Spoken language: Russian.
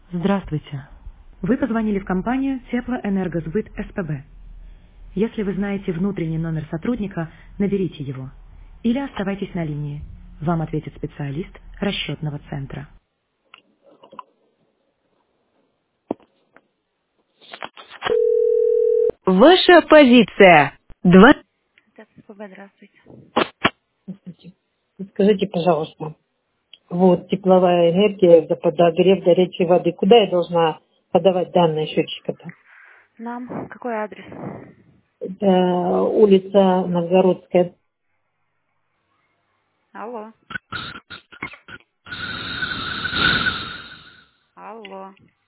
Здравствуйте. Вы позвонили в компанию Теплоэнергосбыт СПБ. Если вы знаете внутренний номер сотрудника, наберите его. Или оставайтесь на линии. Вам ответит специалист расчетного центра. Ваша позиция. Два. СПБ, здравствуйте. Здравствуйте. Скажите, пожалуйста, вот тепловая энергия за подогрев горячей воды. Куда я должна подавать данные счетчика-то? Нам какой адрес? Это улица Новгородская. Алло. Алло.